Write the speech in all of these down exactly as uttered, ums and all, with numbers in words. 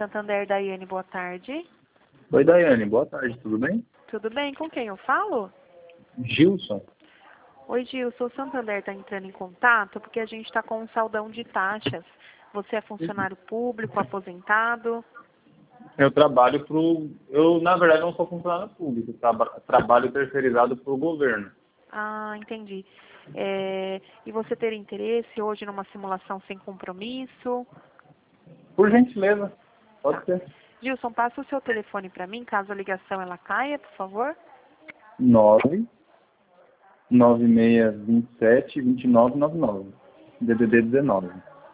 Santander, Daiane, boa tarde. Oi, Daiane, boa tarde, tudo bem? Tudo bem? Com quem eu falo? Gilson. Oi, Gilson. O Santander está entrando em contato porque a gente está com um saldão de taxas. Você é funcionário público, aposentado? Eu trabalho pro... Eu, na verdade, não sou funcionário público, traba... trabalho terceirizado para o governo. Ah, entendi. É, e você ter interesse hoje numa simulação sem compromisso? Por gentileza, pode Tá. ser. Gilson, passa o seu telefone para mim, caso a ligação ela caia, por favor. nove nove seis dois sete dois nove nove nove. D D D dezenove.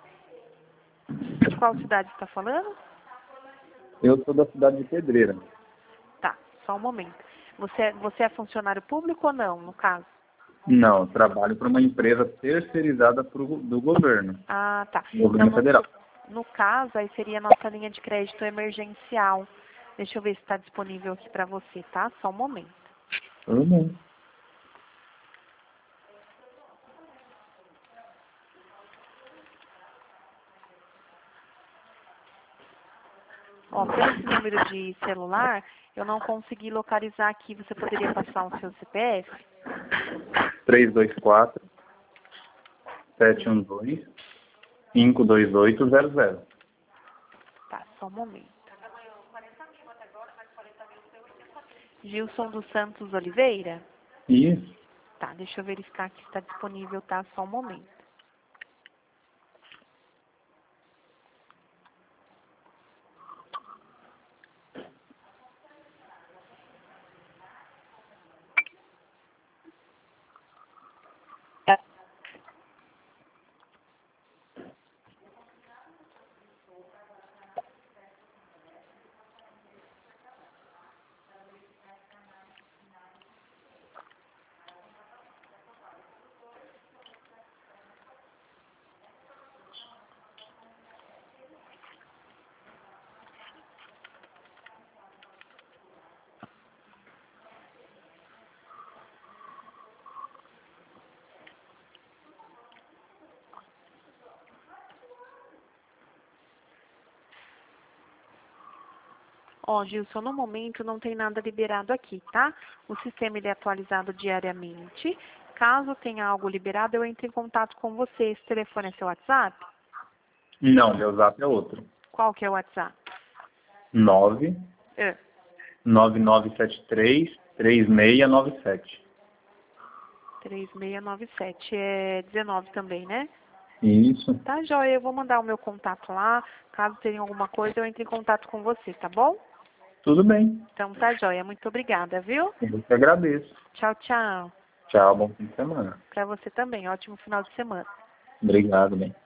De qual cidade você está falando? Eu sou da cidade de Pedreira. Tá, só um momento. Você, é- você é funcionário público ou não, no caso? Não, eu trabalho para uma empresa terceirizada pro... do governo. Ah, tá. Então, Governo no, federal. no caso, aí seria a nossa linha de crédito emergencial. Deixa eu ver se está disponível aqui para você, tá? Só um momento. Tudo bem. Ó, pelo esse número de celular, eu não consegui localizar aqui. Você poderia passar o seu C P F? três dois quatro, sete um dois, cinco dois oito zero zero. Tá, só um momento. Gilson dos Santos Oliveira? Isso. Tá, deixa eu verificar que está disponível, tá? Só um momento. Ó, Gilson, no momento não tem nada liberado aqui, tá? O sistema ele é atualizado diariamente. Caso tenha algo liberado, eu entro em contato com você. Esse telefone é seu WhatsApp? Não, meu zap é outro. Qual que é o WhatsApp? nove É. nove nove sete três, três seis nove sete. três seis nove sete. É dezenove também, né? Isso. Tá, joia. Eu vou mandar o meu contato lá. Caso tenha alguma coisa, eu entro em contato com você, tá bom? Tudo bem. Então tá, joia. Muito obrigada, viu? Eu que agradeço. Tchau, tchau. Tchau, bom fim de semana. Pra você também. Ótimo final de semana. Obrigado, bem.